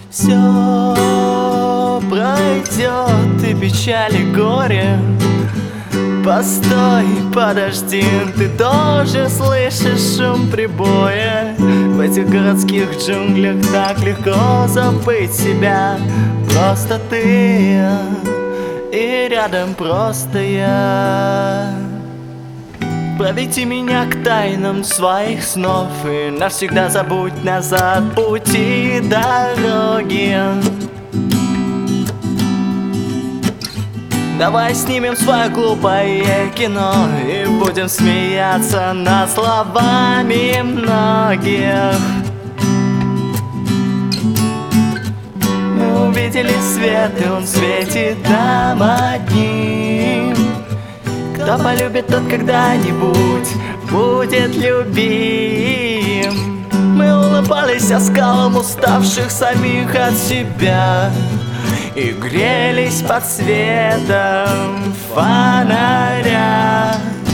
Все пройдет, и печаль, и горе. Постой, подожди, ты тоже слышишь шум прибоя. В этих городских джунглях так легко забыть себя. Просто ты и рядом просто я. Проведи меня к тайнам своих снов и навсегда забудь назад пути дороги. Давай снимем свое глупое кино и будем смеяться над словами многих. Мы увидели свет, и он светит нам одним. Кто полюбит, тот когда-нибудь будет любим. Мы улыбались оскалом уставших самих от себя и грелись под светом фонаря.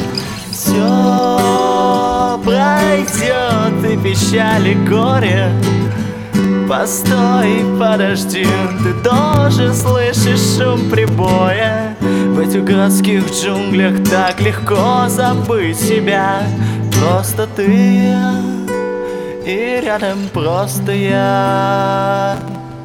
Все пройдет, и печаль, и горе. Постой, подожди, ты тоже слышишь шум прибоя. В этих городских джунглях так легко забыть себя. Просто ты и рядом просто я.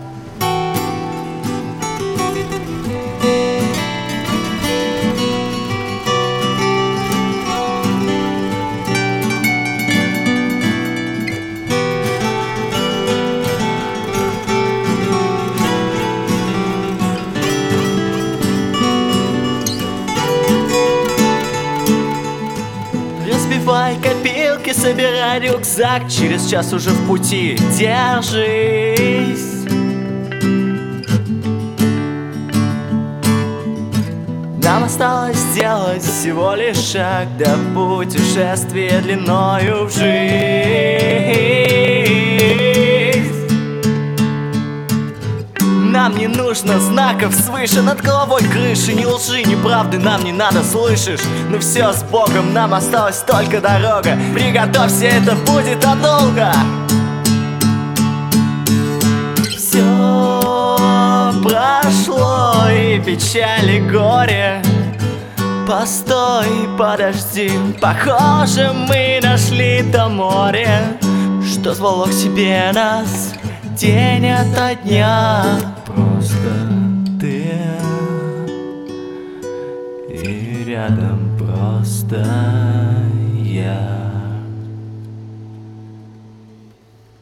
Разбивай копилки, собирай рюкзак. Через час уже в пути, держись. Нам осталось сделать всего лишь шаг до путешествия длиною в жизнь. Нам не нужно знаков свыше, над головой крыши. Ни лжи, ни правды нам не надо, слышишь? Ну все, с Богом, нам осталась только дорога. Приготовься, это будет надолго. Все прошло, и печаль, и горе. Постой, подожди, похоже, мы нашли то море, что звало к себе нас день ото дня. Просто ты и рядом просто